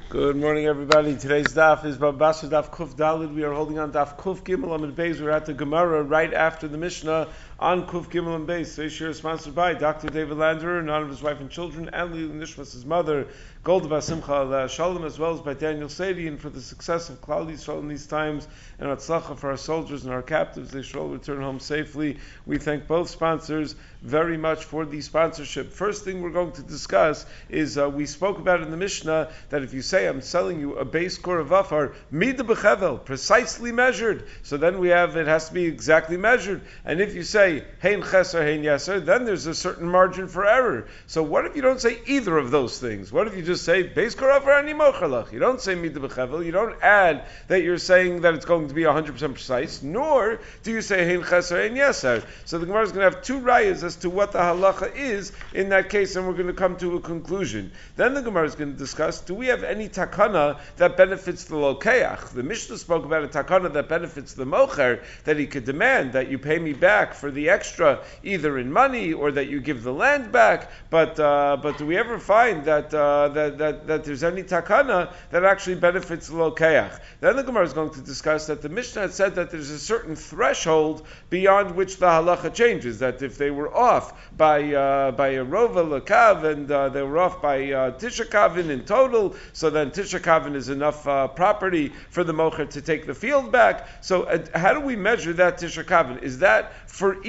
Good morning, everybody. Today's daf is Babasha Daf Kuf Dalid. We are holding on Daf Kuf Gimel Amid Beis. We're at the Gemara right after the Mishnah on Kuf Gimel and Beis. Today's shir is sponsored by Dr. David Lander, and of his wife and children, and Lili Nishmas, his mother, Golda Basimcha Shalom, as well as by Daniel Sadian for the success of Klal Yisrael in these times, and Atzlacha for our soldiers and our captives. They should all return home safely. We thank both sponsors very much for the sponsorship. First thing we're going to discuss is we spoke about in the Mishnah that if you say I'm selling you a base core of Afar, Mida B'chevel, precisely measured. So then we have, it has to be exactly measured. And if you say, Hein Cheser, Hein Yeser, then there's a certain margin for error. So what if you don't say either of those things? What if you just say, base core Afar Ani Mochalach? You don't say Mida B'chevel, you don't add that you're saying that it's going to be 100% precise, nor do you say Hein Cheser, Hein Yeser. So the Gemara is going to have two rayas as to what the halacha is in that case, and we're going to come to a conclusion. Then the Gemara is going to discuss, do we have any takana that benefits the lokeach? The Mishnah spoke about a takana that benefits the mocher, that he could demand that you pay me back for the extra, either in money or that you give the land back. But do we ever find that there's any takana that actually benefits the lokeach? Then the Gemara is going to discuss that the Mishnah had said that there's a certain threshold beyond which the halacha changes. That if they were off by a rova lakav and they were off by tisha kavin in total, so then tisha kavin is enough property for the mocher to take the field back. So how do we measure that tisha kavin? Is that for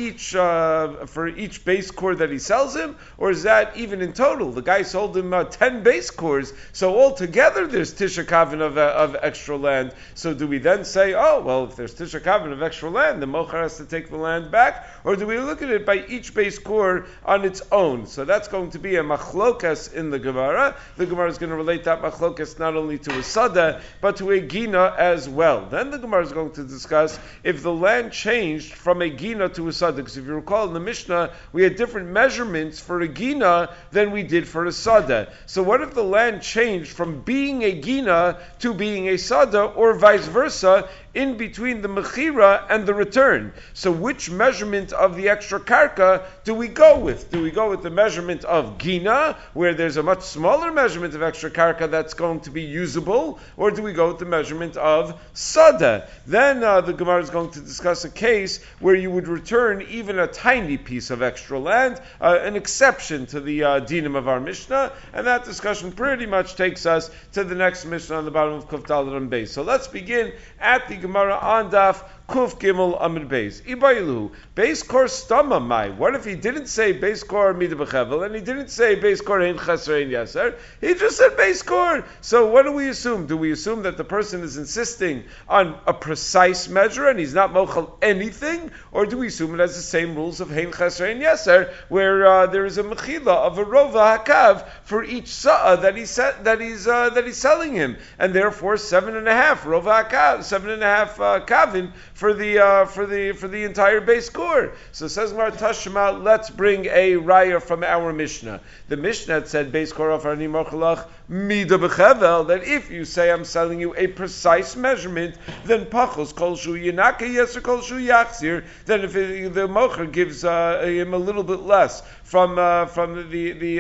each base core that he sells him, or is that even in total? The guy sold him 10 base cores, so altogether there's tisha kavin of extra land. So do we then say, oh well, if there's tisha kavin of extra land, the mocher has to take the land back, or do we look at it by each base core on its own? So that's going to be a machlokas in the Gemara. The Gemara is going to relate that machlokas not only to a sada, but to a gina as well. Then the Gemara is going to discuss if the land changed from a gina to a sada. Because if you recall in the Mishnah, we had different measurements for a gina than we did for a sada. So what if the land changed from being a gina to being a sada, or vice versa, in between the mechira and the return? So which measurement of the extra karka do we go with? Do we go with the measurement of gina, where there's a much smaller measurement of extra karka that's going to be usable, or do we go with the measurement of sada? Then the Gemara is going to discuss a case where you would return even a tiny piece of extra land, an exception to the dinim of our Mishnah, and that discussion pretty much takes us to the next Mishnah on the bottom of Kuf Daled and Beis. So let's begin at the Gemara on Daf Kuf Gimel Amid Beis. Ibaylu Beis Kor Stama Mai. What if he didn't say Beis Kor Mida B'chevel and he didn't say Beis Kor Ein Cheser Ein Yaser? He just said Beis Kor. So what do we assume? Do we assume that the person is insisting on a precise measure and he's not mochel anything, or do we assume it has the same rules of Hein Cheser Ein Yaser, where there is a mechila of a rova hakav for each sa'a that he's selling him, and therefore 7.5 rova hakav, 7.5 kavin for the entire base core. So says Mar Tashma, let's bring a raya from our Mishnah. The Mishnah had said base core of Ani Mochalach Mida B'chevel, that if you say I'm selling you a precise measurement, then Pachos Kol Shu Yinaka Yeser Kol Shu Yachzir, then if the mocher gives him a little bit less from the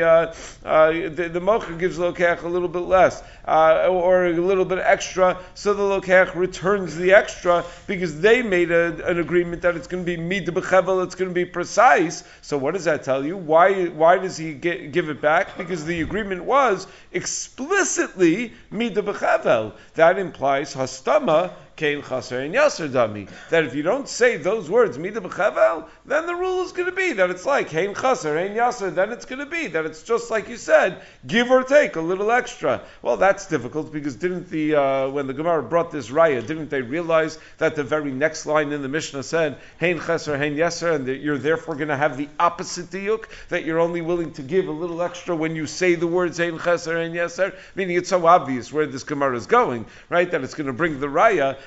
mocher gives lokeach a little bit less or a little bit extra, so the lokeach returns the extra because they made an agreement that it's going to be Mida B'chevel, it's going to be precise. So what does that tell you? Why does he give it back? Because the agreement was explicitly Mida B'chevel. That implies hastama Kein Chaser Ein Yaser Dami. That if you don't say those words Mida B'chevel, then the rule is going to be that it's like Kein Chaser Ein Yaser. Then it's going to be that it's just like you said, give or take a little extra. Well, that's difficult because didn't when the Gemara brought this raya, didn't they realize that the very next line in the Mishnah said Hein Chaser Hein Yaser, and that you're therefore going to have the opposite diuk, that you're only willing to give a little extra when you say the words Hein Chaser Hein Yaser, meaning it's so obvious where this Gemara is going, right? That it's going to bring the raya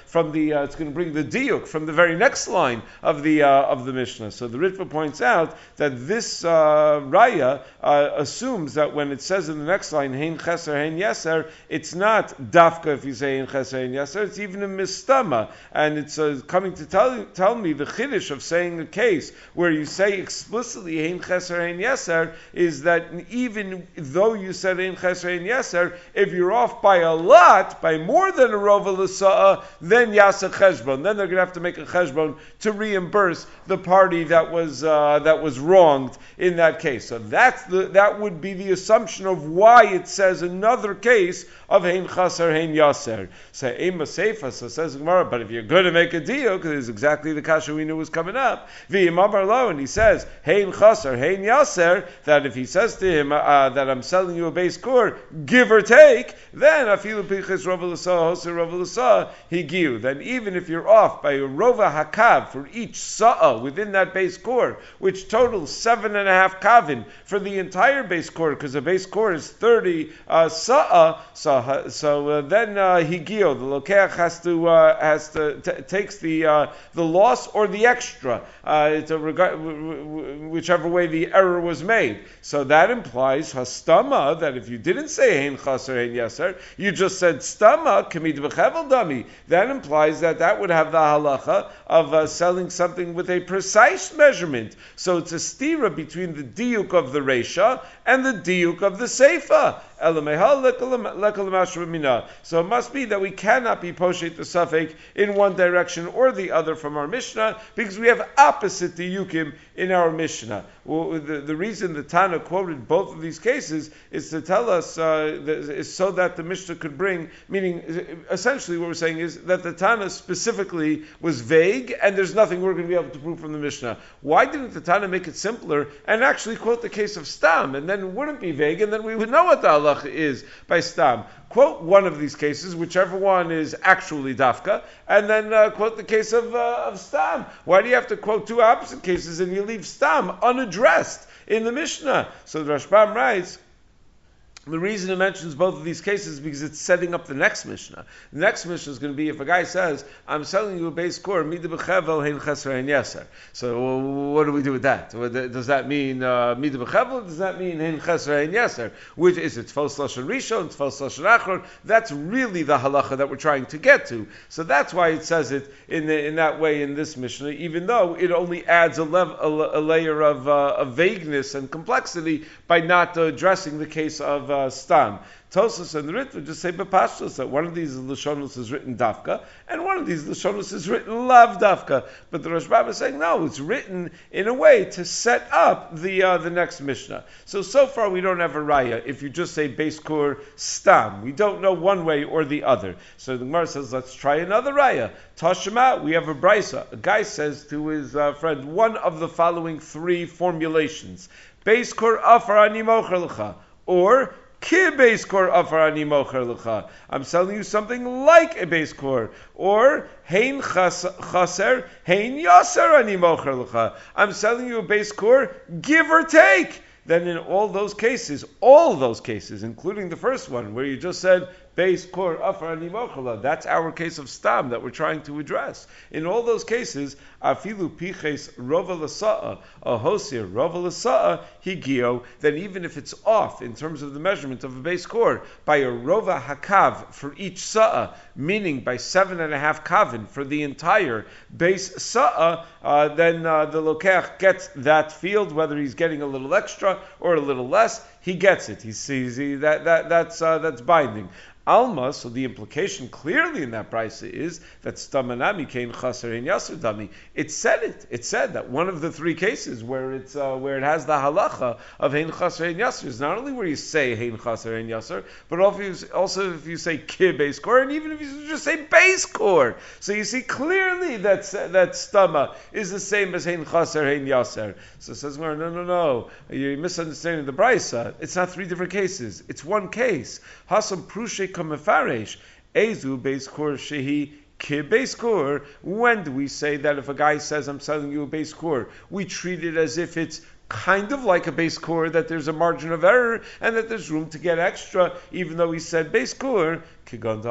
from the. It's going to bring the diuk from the very next line of the Mishnah. So the Ritva points out that this raya assumes that when it says in the next line hein cheser hein yeser, it's not dafka if you say hein cheser hein yeser. It's even a mistama, and it's coming to tell me the chiddush of saying a case where you say explicitly hein cheser hein yeser is that even though you said ein cheser ein yeser, if you're off by a lot, by more than a rova l'sa'a, then yasa cheshbon. Then they're going to have to make a cheshbon to reimburse the party that was wronged in that case. So that would be the assumption of why it says another case of hein chaser hein yaser. Say ema seifa. So says Gemara, but if you're going to make a deal, because it's exactly the kasha we knew was coming up. V'yimamar lo, and he says hein chaser hein yaser. That if he says to him that I'm selling you a base core, give or take, then afilu pichas rova l'sa hoser rova l'sa higiu. Then even if you're off by a rova hakav for each sa'a within that base core, which totals 7.5 kavin for the entire base core, because a base core is 30 sa'a. So then higiu, the lokeach has to takes the loss or the extra, whichever way the error was made. So that implies hastama, that if you didn't say hein chaser hein yaser, you just said stama kamid b'chevel dami. That implies that would have the halacha of selling something with a precise measurement. So it's a stira between the diuk of the reisha and the diuk of the seifa. So it must be that we cannot be poshet the suffix in one direction or the other from our Mishnah, because we have opposite diukim in our Mishnah. Well, the reason the Tana quoted both of these cases is to tell us, is so that the Mishnah could bring, meaning essentially what we're saying is that the Tana specifically was vague and there's nothing we're going to be able to prove from the Mishnah. Why didn't the Tana make it simpler and actually quote the case of Stam, and then it wouldn't be vague, and then we would know what the halacha is by Stam. Quote one of these cases, whichever one is actually dafka, and then quote the case of Stam. Why do you have to quote two opposite cases and you leave Stam unaddressed in the Mishnah? So the Rashbam writes, the reason it mentions both of these cases is because it's setting up the next Mishnah. The next Mishnah is going to be if a guy says, I'm selling you a base core, mida b'chevel, hein cheser, hein yeser. So what do we do with that? Does that mean mida b'chevel? Does that mean hein cheser, hein yeser? Which is it? Tfos lashon rishon, tfos lashon achron? That's really the halacha that we're trying to get to. So that's why it says it in that way in this Mishnah, even though it only adds a layer of vagueness and complexity by not addressing the case of Stam. Tosas and the Ritva just say bepashtos that one of these lashonos is written dafka and one of these lashonos is written lav dafka. But the Rashbam is saying no, it's written in a way to set up the next Mishnah. So far we don't have a raya. If you just say base kur stam, we don't know one way or the other. So the Gemara says let's try another raya. Tashema, we have a brisa. A guy says to his friend one of the following three formulations: base kur afar ani mocher lecha, or I'm selling you something like a base core, or hein chaser, hein yaser ani mocher lecha. I'm selling you a base core, give or take. Then in all those cases, including the first one where you just said base core afar ani mocher, that's our case of stam that we're trying to address. In all those cases, afilu piches rova l'sa'a, a hosir rova l'sa'a higio, then even if it's off in terms of the measurement of a base core by a rova hakav for each sa'a, meaning by 7.5 kavin for the entire base sa'a, then the lokeach gets that field, whether he's getting a little extra or a little less, he gets it. He sees that's binding. Alma, so the implication clearly in that brisa is that stamanami kein chaser in yaser dami. It said that one of the three cases where it has the halacha of hein chaser in yaser is not only where you say hein chaser in yaser, but also if you say ki base core, and even if you just say base core. So you see clearly that stama is the same as hein chaser hein yaser. So it says no, you're misunderstanding the brisa. It's not three different cases. It's one case. Hasam prushe kamefaresh ezu base core shehi ki base core. When do we say that if a guy says I'm selling you a base core, we treat it as if it's kind of like a base core, that there's a margin of error and that there's room to get extra, even though he said base core. That's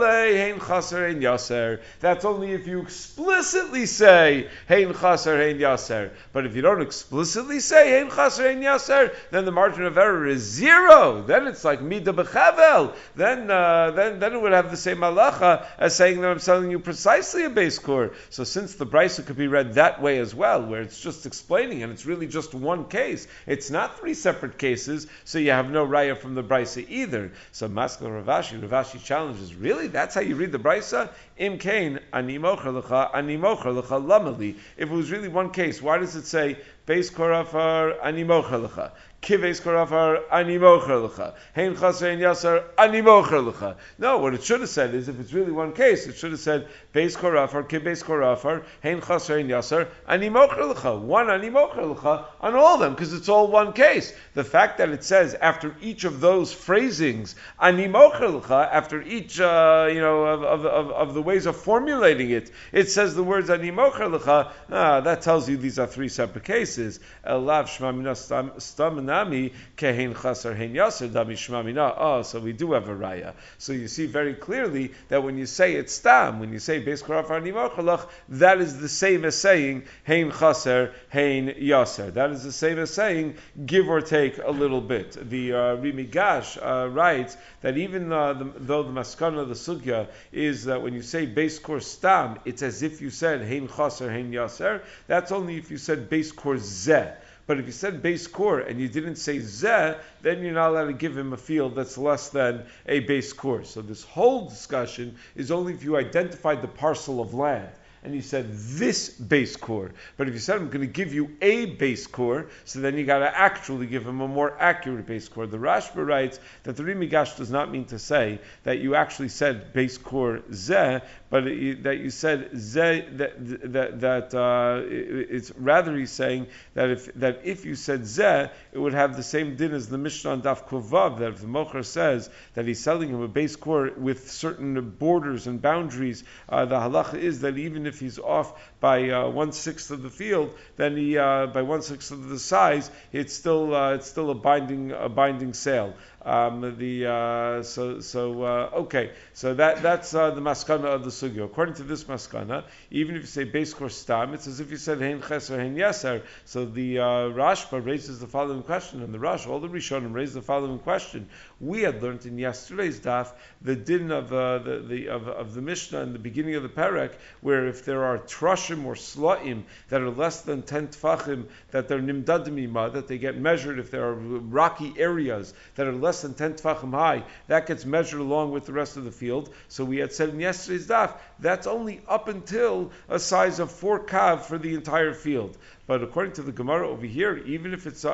only if you explicitly say hein chaser hein yaser. But if you don't explicitly say hein chaser hein yaser, then the margin of error is 0. Then it's like mida bechavel. Then it would have the same halacha as saying that I'm selling you precisely a base core. So since the brisa could be read that way as well, where it's just explaining and it's really just one case, it's not 3 separate cases, so you have no raya from the brisa either. So Maskal Ravashi challenges, really? That's how you read the brisa? Im kain ani mocher lecha lamali. If it was really one case, why does it say beis korafar ani mocher lecha? Kives korafar ani mocher lecha. Hein chaser ein yasar ani mocher lecha. No, what it should have said is, if it's really one case, it should have said beis korafar kives korafar hein chaser ein yasar ani mocher lecha. One ani mocher lecha on all of them, because it's all one case. The fact that it says after each of those phrasings ani mocher lecha, after each of the ways of formulating it, it says the words ani mocher lecha. That tells you these are 3 separate cases. Elav shmamina stam. So we do have a raya. So you see very clearly that when you say it's stam, when you say beis korafar ani mochalach, that is the same as saying hein chaser, hein yaser. That is the same as saying give or take a little bit. The Rimigash writes that even though the maskana of the sugya is that when you say beis kor stam, it's as if you said hein chaser, hein yaser. That's only if you said beis kor zeh. But if you said base core and you didn't say zeh, then you're not allowed to give him a field that's less than a base core. So this whole discussion is only if you identified the parcel of land and you said this base core. But if you said I'm going to give you a base core, so then you got to actually give him a more accurate base core. The Rashba writes that the Rimigash does not mean to say that you actually said base core zeh, but that you said zeh, it's rather he's saying that if you said zeh, it would have the same din as the Mishnah on Daf Kuvav, that if the Mocher says that he's selling him a base core with certain borders and boundaries, the halacha is that even if he's off by 1/6 of the field, then he by 1/6 of the size, it's still a binding sale. Okay, so that's the maskana of the sugya. According to this maskana, even if you say beis kor stam, it's as if you said hein cheser, hein yaser. So the Rashba raises the following question, and the Rash, all the Rishonim raise the following question. We had learned in yesterday's daf the din of the Mishnah in the beginning of the Perek, where if there are trashim or slaim that are less than 10 tfachim, that they're nimdadim ima, that they get measured. If there are rocky areas that are less than 10 tfachim high, that gets measured along with the rest of the field. So we had said in yesterday's daf, that's only up until a size of 4 kav for the entire field. But according to the Gemara over here, even if it's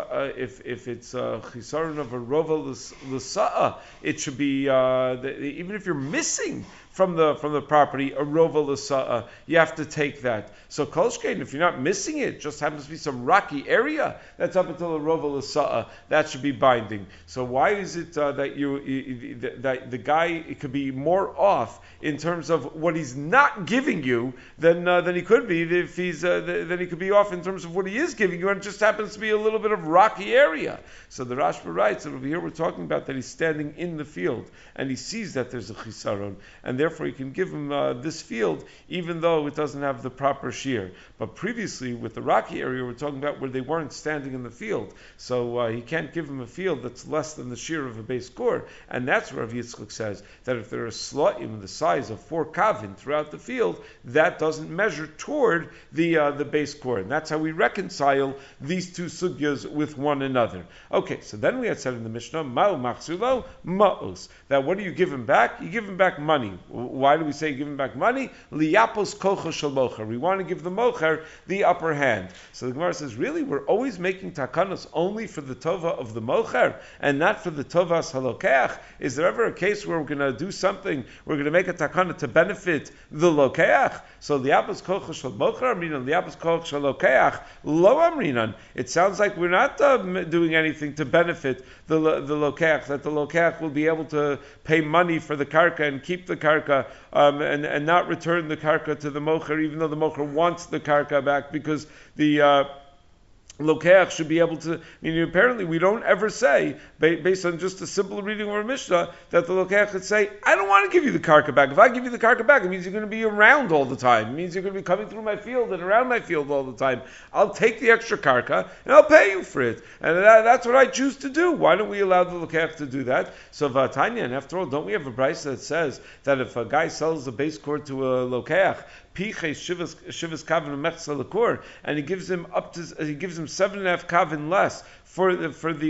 chisaron of a rova l'sa'a, it should be even if you're missing from the property a rova l'sa'a, you have to take that. So kolshkein, if you're not missing it, just happens to be some rocky area that's up until a rova l'sa'a, that should be binding. So why is it that the guy, it could be more off in terms of what he's not giving you than he could be if he's then he could be off in terms of what he is giving you, and it just happens to be a little bit of rocky area. So the Rashba writes that over here we're talking about that he's standing in the field and he sees that there's a chisaron, and therefore he can give him this field even though it doesn't have the proper shear. But previously with the rocky area we're talking about where they weren't standing in the field, so he can't give him a field that's less than the shear of a base core, and that's where Rav Yitzchak says that if there are sla'im the size of 4 kavin throughout the field, that doesn't measure toward the base core, and that's how we reconcile these two sugyas with one another. Okay, so then we had said in the Mishnah, Ma'u machzulo ma'us, that what do you give him back? You give him back money. Why do we say give him back money? Liyapos kocha shel mocher. We want to give the mocher the upper hand. So the Gemara says, really, we're always making takanos only for the tova of the mocher and not for the tovas halokeach? Is there ever a case where we're going to do something, we're going to make a takana to benefit the lokeach? So liyapos kocha shel mocher amrinan, liyapos kocha shel lokeach lo amrinan. It sounds like we're not doing anything to benefit the lokeach, that the lokeach will be able to pay money for the karka and keep the karka and not return the karka to the mocher, even though the mocher wants the karka back, because the Lokeach should be able to, meaning apparently we don't ever say, based on just a simple reading of our Mishnah, that the Lokeach could say, I don't want to give you the karka back. If I give you the karka back, it means you're going to be around all the time. It means you're going to be coming through my field and around my field all the time. I'll take the extra karka and I'll pay you for it. And that's what I choose to do. Why don't we allow the Lokeach to do that? So Vatanya, and after all, don't we have a brisa that says that if a guy sells a base cord to a Lokeach, Shivas Kavin Mechza Lakur, and he gives him 7.5 kavin less for the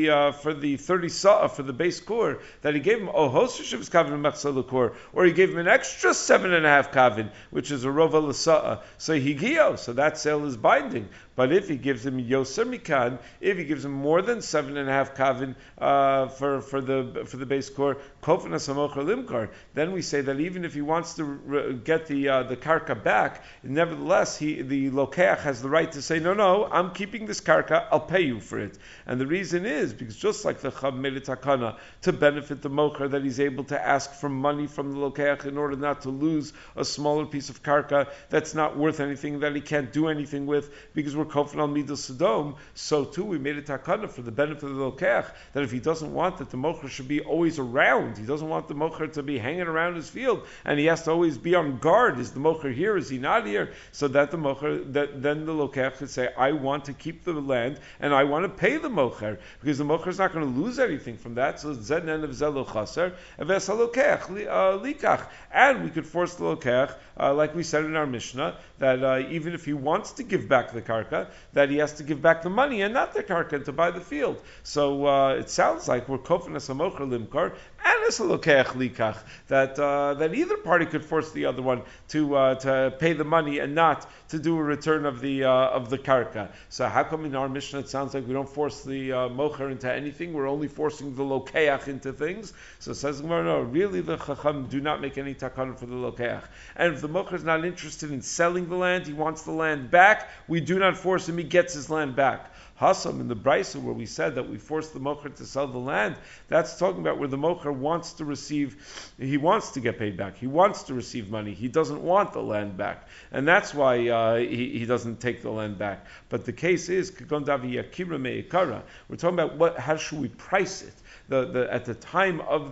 30 sa'a for the base core that he gave him Shivas Kavin Mechza Lakur, or he gave him an extra 7.5 kavin, which is a rova l'sa'a. So higio, so that sale is binding. But if he gives him yoser mikan, if he gives him more than 7.5 kavin for the base core, kofnas hamocher limkar, then we say that even if he wants to get the karka back, nevertheless the lokeach has the right to say no, I'm keeping this karka, I'll pay you for it. And the reason is because just like the chav made a takana to benefit the mocher, that he's able to ask for money from the lokeach in order not to lose a smaller piece of karka that's not worth anything, that he can't do anything with, because we're kofan al midas sodom. So too we made a takana for the benefit of the lokeach, that if he doesn't want that the mocher should be always around, he doesn't want the mocher to be hanging around his field, and he has to always be on guard. Is the mocher here? Is he not here? So that the mocher, that then the lokeach could say, I want to keep the land and I want to pay the mocher, because the mocher is not going to lose anything from that. So zed nen of zelo chaser eves halokeach likach, and we could force the lokeach, like we said in our Mishnah, that even if he wants to give back the karka, that he has to give back the money and not the karka to buy the field. So it sounds like we're kofin as a mocher limkar and as a lokeach likach, that either party could force the other one to pay the money and not to do a return of the karka. So how come in our Mishnah it sounds like we don't force the mocher into anything? We're only forcing the lokeach into things. So it says no, really the chacham do not make any takana for the lokeach. And if the mocher is not interested in selling the land, he wants the land back, we do not force him, he gets his land back. Hasam in the Brisa where we said that we force the mocher to sell the land, that's talking about where the mocher wants to receive, he wants to get paid back, he wants to receive money, he doesn't want the land back, and that's why he doesn't take the land back. But the case is, we're talking about how should we price it. At the time of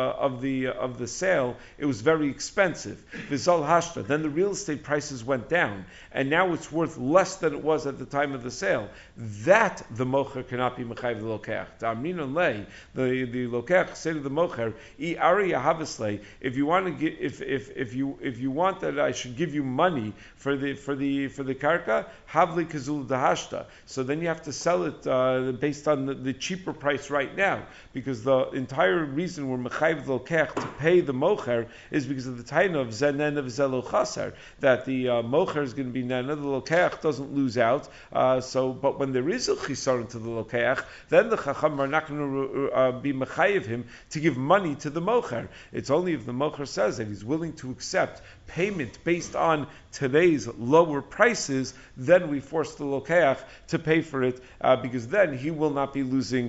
the sale, it was very expensive. V'zal hashta. Then the real estate prices went down, and now it's worth less than it was at the time of the sale. That the mocher cannot be mechayiv the lokeach. Ta'amrin lei, the lokeach say to the mocher, I ari yahavislei. If you want to get, if you want that I should give you money for the karka, havli kazul dahashta. So then you have to sell it based on the cheaper price right now, because the entire reason we're mechayiv the lokeach to pay the mocher is because of the taina of zenen of zelo chaser, that the mocher is going to be nana, the lokeach doesn't lose out. But when there is a chisaron to the lokeach, then the chacham are not going to be mechayiv him to give money to the mocher. It's only if the mocher says that he's willing to accept payment based on today's lower prices, then we force the lokeach to pay for it, because then he will not be losing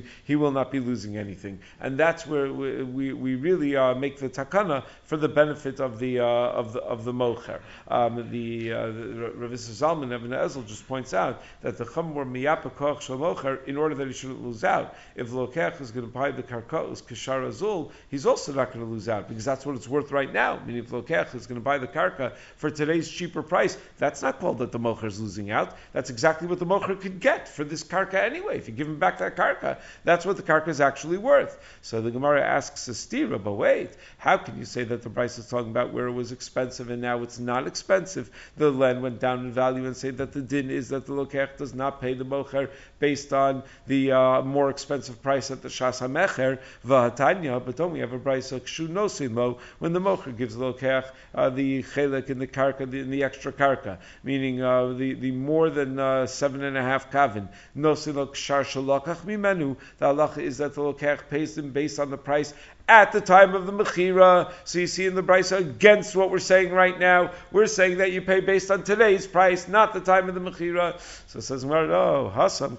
anything, and that's where we really make the takana for the benefit of the mocher. The Rav Zalman Ibn Ezel just points out that the chum were miyapa koch shel mocher in order that he shouldn't lose out. If the lokeach is going to buy the karkaos kashar azul, he's also not going to lose out, because that's what it's worth right now. Meaning, if the lokeach is going to buy the karka for today's cheaper price, that's not called that the mocher is losing out. That's exactly what the mocher could get for this karka anyway. If you give him back that karka, that's what the karka is actually worth. So the Gemara asks a stira, but wait, how can you say that the price is talking about where it was expensive and now it's not expensive? The land went down in value, and say that the din is that the lokeach does not pay the mocher based on the more expensive price at the shas hamecher v'hatanya. But don't we have a price of kshu nosin lo, when the mocher gives the lokeach the chelek in the karka, in the extra karka, meaning the more than 7.5 kavin nosin lo kshar shalokach mimenu. The halacha is that the lokeach pays them based on the price at the time of the mechira. So you see in the brisa against what we're saying right now, we're saying that you pay based on today's price, not the time of the mechira. So it says, Hasam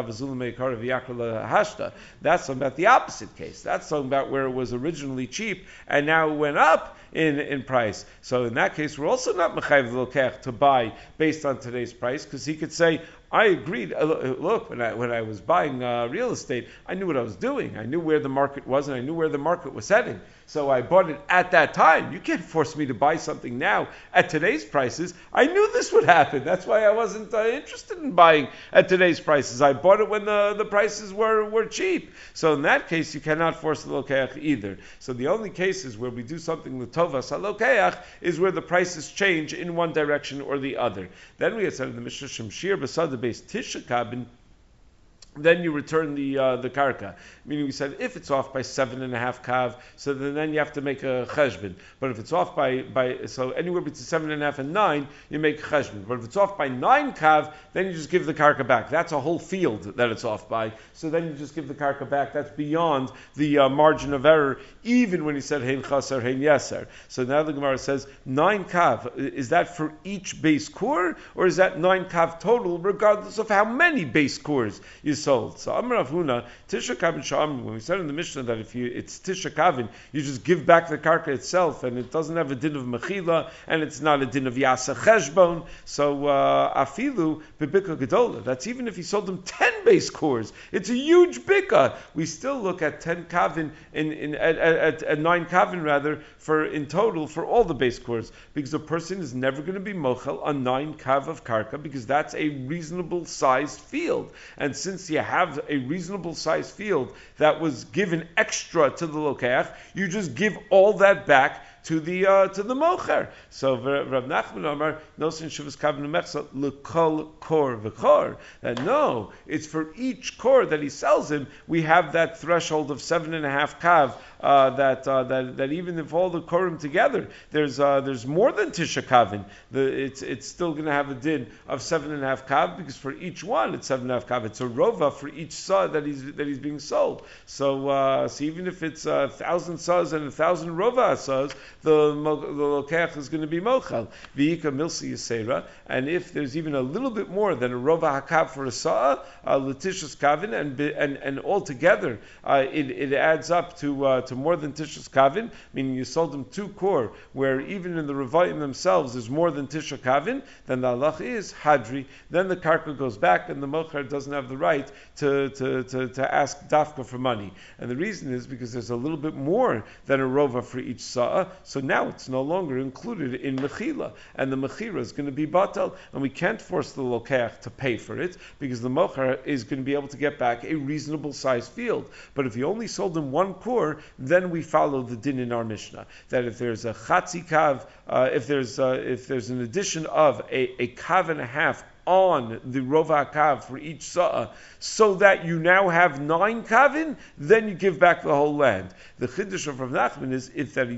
hashta. That's talking about the opposite case. That's talking about where it was originally cheap and now it went up in price. So in that case, we're also not mechayiv the lokeach to buy based on today's price, because he could say, I agreed. Look, when I was buying real estate, I knew what I was doing. I knew where the market was, and I knew where the market was heading. So I bought it at that time. You can't force me to buy something now at today's prices. I knew this would happen. That's why I wasn't interested in buying at today's prices. I bought it when the prices were cheap. So in that case, you cannot force the lokeach either. So the only cases where we do something l'tovas halokeach is where the prices change in one direction or the other. Then we had said in the Mishnah Shemshir Basada based Tishakabin. Then you return the karka. Meaning we said if it's off by 7.5 kav, so then you have to make a cheshbon. But if it's off by so anywhere between 7.5 and 9, you make a cheshbon. But if it's off by 9 kav, then you just give the karka back. That's a whole field that it's off by. So then you just give the karka back. That's beyond the margin of error, even when he said hein chaser, hein yeser. So now the Gemara says 9 kav. Is that for each base core, or is that 9 kav total, regardless of how many base cores you sold? So Amar Rav Huna, Tisha Kavin Sha'am, when we said in the Mishnah that if it's Tisha Kavin, you just give back the karka itself, and it doesn't have a din of mechila, and it's not a din of yasa cheshbon. So afilu bebika gedola. That's even if he sold them 10 base cores. It's a huge bika. We still look at 10 kavin at 9 kavin rather for in total for all the base cores, because a person is never going to be mochel on 9 kav of karka, because that's a reasonable sized field, and since you have a reasonable sized field that was given extra to the lokeach, you just give all that back to the mocher. So Rav Nachman Amar Nosin Shuvas Kavnu Mechsa Lekol Kor V'Kor. That no, it's for each core that he sells him. We have that threshold of 7.5 kav. That even if all the korim together, there's more than Tisha Kavin. It's still going to have a din of 7.5 kav, because for each one it's 7.5 kav. It's a rova for each saw that he's being sold. So even if it's 1,000 saws and 1,000 rova saws, the lokeach is going to be mochal. V'yika milsi yisera, and if there's even a little bit more than a rova hakav for a saw, letishas kavin, and altogether it adds up to more than Tishas Kavin, meaning you sold them 2 core, where even in the Revayim themselves there's more than Tisha Kavin, then the halach is Hadri, then the karka goes back and the mocher doesn't have the right to ask dafka for money. And the reason is because there's a little bit more than a rova for each sa'a, so now it's no longer included in mechila, and the mechira is going to be batal, and we can't force the lokeach to pay for it, because the mocher is going to be able to get back a reasonable sized field. But if you only sold them 1 core, then we follow the din in our Mishnah, that if there's a chatzi kav, if there's an addition of a kav and a half on the rova kav for each sa'a, so that you now have 9 kavin, then you give back the whole land. The chiddush of Rav Nachman is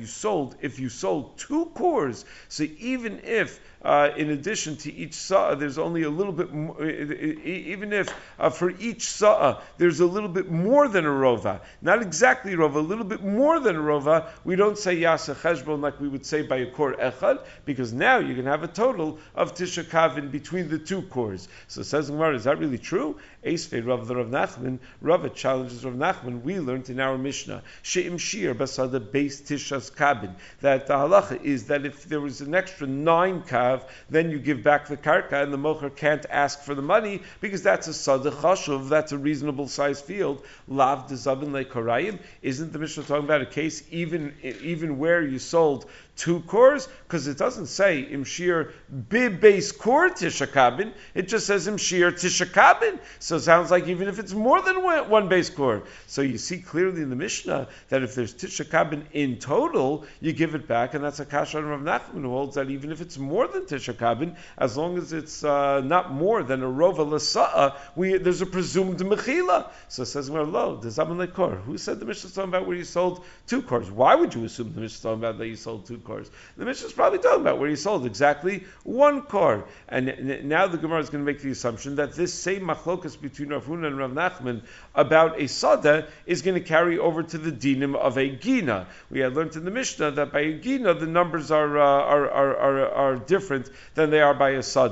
if you sold 2 cores, so even if in addition to each sa'a, there's only a little bit more, even if for each sa'a, there's a little bit more than a rova, not exactly rova, a little bit more than a rova, we don't say yasa cheshbon like we would say by a kor echad, because now you can have a total of tisha kavin between the 2 cores. So says Gemara, is that really true? Eisvei Rav Nachman, Rav challenges Rav Nachman. We learned in our Mishnah, she'im shir basada base tishas kabin, that the halacha is that if there was an extra 9 kav, then you give back the karka, and the mocher can't ask for the money, because that's a sada chashuv, that's a reasonable sized field. Lav dezabin le'korayim. Isn't the Mishnah talking about a case even where you sold 2 cores? Because it doesn't say imshir base core tishakabin, it just says imshir tishakabin. So it sounds like even if it's more than 1 base core. So you see clearly in the Mishnah that if there's tishakabin in total, you give it back, and that's a kasha on Rav Nachman, who holds that even if it's more than tishakabin, as long as it's not more than a rova lasa'a, there's a presumed mechila. So it says, lo, the zaman lekor. Who said the Mishnah is talking about where you sold 2 cores? Why would you assume the Mishnah is talking about that you sold 2 cores? The Mishnah is probably talking about where you sold exactly 1 core. And now the Gemara is going to make the assumption that this same machlokas between Rav Huna and Rav Nachman about a sada is going to carry over to the dinim of a gina. We had learned in the Mishnah that by a gina the numbers are different than they are by a sada.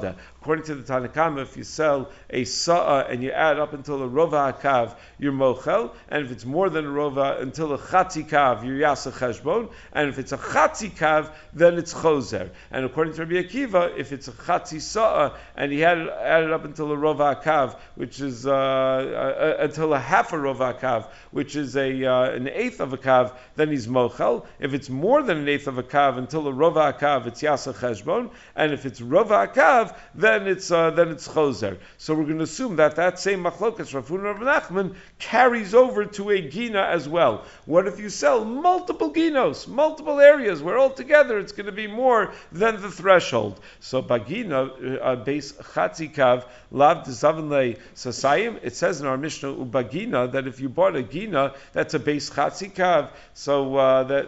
according to the Tanakama, if you sell a sa'a and you add up until a rova hakav, you're mochel, and if it's more than a rova until a chatzi kav, you're yasa cheshbon, and if it's a chatzi kav, then it's chozer. And according to Rabbi Akiva, if it's a chatzi sa'a and he had added up until a rova hakav, which is until a half a rova hakav, which is an eighth of a kav, then he's mochel. If it's more than an eighth of a kav until a rova hakav, it's yasa cheshbon, and if it's rova hakav, then it's chozer. So we're going to assume that same machlokas Rav Huna and Rav Nachman carries over to a gina as well. What if you sell multiple ginos, multiple areas, where altogether it's going to be more than the threshold? So bagina base chatzi kav lav dezavinle sasayim. It says in our Mishnah ubagina that if you bought a gina, that's a base chatzi kav. So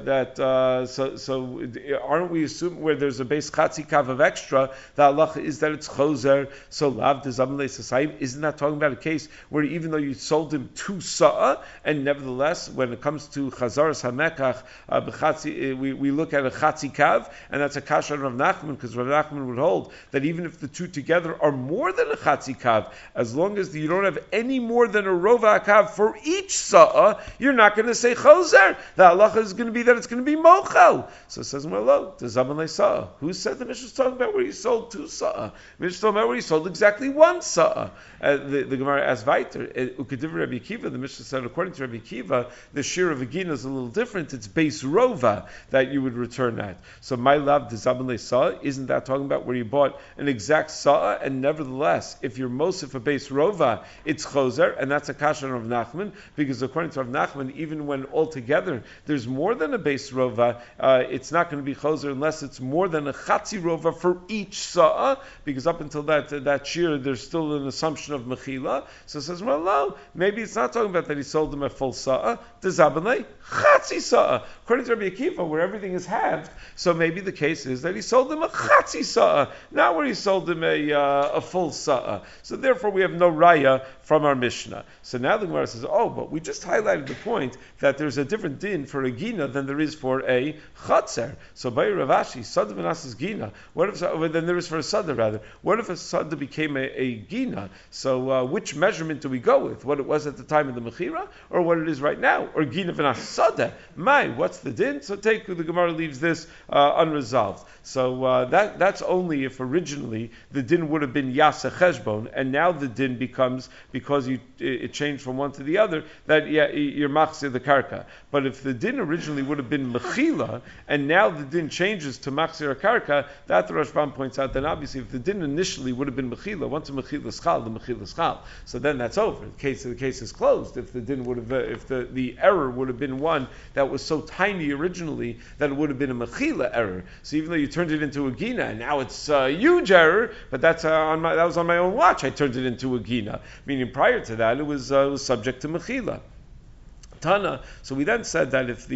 aren't we assuming where there's a base chatzi kav of extra, the halacha is that it's chozer? So lav dezavinle sasayim, isn't that talking about a case where even though you sold him 2 sa'a, and nevertheless when it comes to chazaras hamekach, we look at a chatzi kav, and that's a kasha on Rav Nachman, because Rav Nachman would hold that even if the two together are more than a chatzi kav, as long as you don't have any more than a rova kav for each sa'a, you're not going to say chozer. The halacha is going to be that it's going to be mochel. So it says, well, lo, the zaman sa'a. Who said the Mishnah is talking about where he sold 2 sa'a? The Mishnah is talking about where he sold exactly 1 sa'a. The Gemara asks weiter, Ukediv Rabbi Akiva, the Mishnah said, according to Rabbi Akiva, the shir of a gina is a little different. It's base rova that you would return at. So my love, the zaban sa'a, isn't that talking about where you bought an exact sa'a, and nevertheless, if you're mosif a base rova, it's chozer, and that's a kasha of Nachman, because according to Rav Nachman, even when altogether there's more than a base rova, it's not going to be chozer unless it's more than a chatzi rova for each sa'a, because up until that shir, there's still an assumption of mechila. So it says, well, no, maybe it's not talking about that he sold him a full sa'a, the zabanei chatzi sa'a. According to Rabbi Akiva, where everything is halved, so maybe the case is that he sold him a chatzi sa'a, not where he sold him a full sa'a. So therefore we have no raya from our Mishnah. So now the Gemara says, oh, but we just highlighted the point that there's a different din for a gina than there is for a chatzer. So by Rav Ashi, sada v'nasas gina. What if than there is for a sada rather? What if a sada became a gina? So which measurement do we go with? What it was at the time of the mechira, or what it is right now, or gina v'nas sada? What's the din? So the Gemara leaves this unresolved. So that's only if originally the din would have been yasa cheshbon, and now the din becomes, because it changed from one to the other, that you're machzir the karka. But if the din originally would have been mechila, and now the din changes to machzir karka, that the Rashbam points out that obviously if the din initially would have been mechila, once a mechila schal, the mechila schal, so then that's over. The case is closed. If the din would have, if the error would have been one that was so tiny originally that it would have been a mechila error. So even though you turned it into a gina, and now it's a huge error, but that was on my own watch. I turned it into a gina. Meaning prior to that, it was subject to mechila. Tana. So we then said that if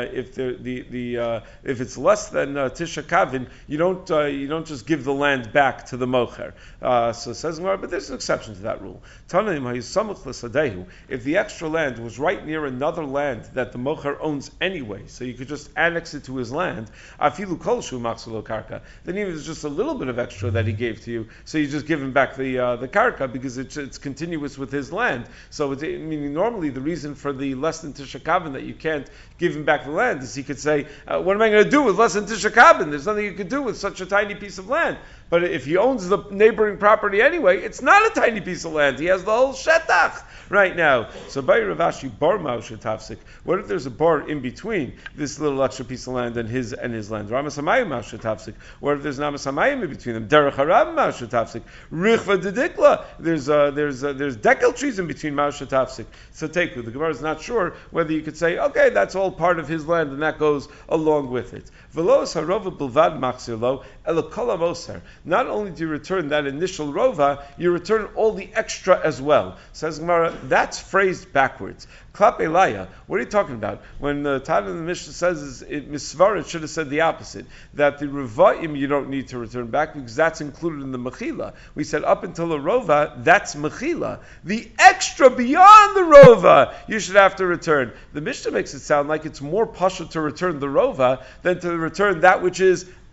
it's less than Tisha Kavin, you don't just give the land back to the mocher. So it says, but there's an exception to that rule. Tana, if the extra land was right near another land that the mocher owns anyway, so you could just annex it to his land, afilu kolshu maxulo karka. Then even if it's just a little bit of extra that he gave to you, so you just give him back the karka because it's continuous with his land. So meaning normally the reason for the less than Tisha Kavin that you can't give him back the land is he could say, what am I going to do with less than Tisha Kavin? There's nothing you could do with such a tiny piece of land. But if he owns the neighboring property anyway, it's not a tiny piece of land. He has the whole shetach right now. So by Rav Ashi, bar ma'usha tafsik. What if there's a bar in between this little extra piece of land and his land? Ramas hamayim ma'usha tafsik. What if there's namas hamayim in between them? Derech harab ma'usha tafsik. Richva dedikla. There's dekel trees in between ma'usha tafsik. So the Gemara is not sure whether you could say, okay, that's all part of his land and that goes along with it. Velos harova bilvad machzirlo elakol amoser. Not only do you return that initial rova, you return all the extra as well. Says Gemara, that's phrased backwards. Klap Elaya, what are you talking about? When the Tana in the Mishnah says Misvara, it should have said the opposite. That the Revaim you don't need to return back because that's included in the Mechila. We said up until the Rova, that's Mechila. The extra beyond the Rova, you should have to return. The Mishnah makes it sound like it's more pasha to return the Rova than to return that which is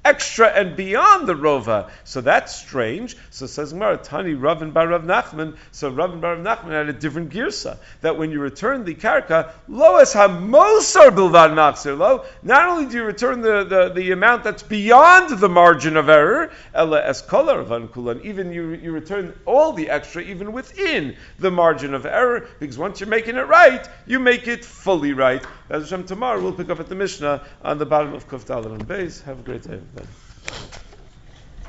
extra and beyond the rova. So that's strange. So says Gemara, Tani Rav and Bar Rav Nachman. So Rav and Bar Rav Nachman had a different girsa, that when you return the karka, lo es hamosar bilvad machzir lo, not only do you return the amount that's beyond the margin of error, ela es kolar van kulan, even you return all the extra, even within the margin of error, because once you're making it right, you make it fully right. As Hashem tomorrow, we'll pick up at the Mishnah on the bottom of Kuf Daled on base. Have a great day, everybody.